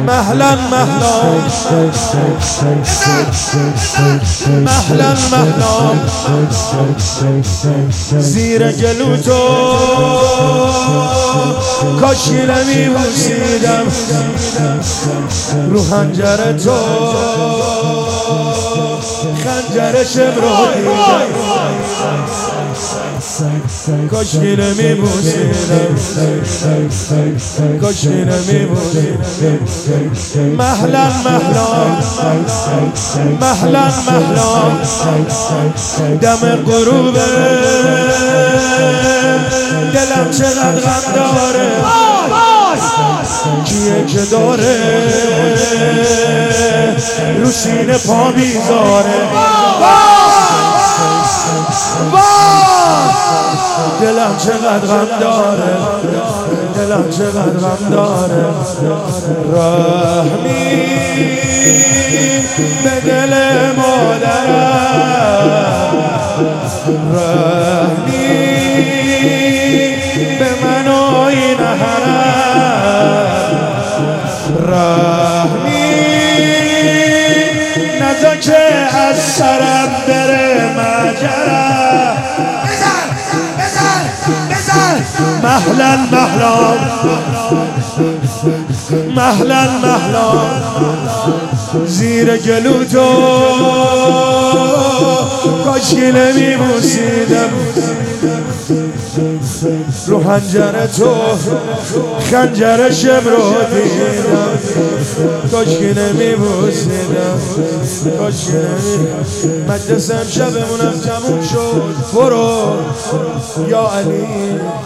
مهلا مهلا مهلا مهلا زیر گلو تو کاشی نمیبوسیدم رو خنجر تو خنجرشم رو دیدم کاشی نمیبوسیدم کاشی نمیبوسیدم مهلا مهلا مهلا مهلا دم غروبه دلم چقدر غم داره کیه که داره رو سینه پا میذاره دلم چقدر غم داره دلم چقدر غم داره رحمی به دل مادرم رحمی به من و این حرم رحمی نذار که از سرم بره مجرم مهلا مهلا مهلا مهلا زیر گلو تو کاشکی نمیبوسیدم رو خنجر تو خنجرشم رو دیدم کاشکی نمیبوسیدم کاشکی نمیبوسیدم مجلس امشبمونم تموم شد برو یا علی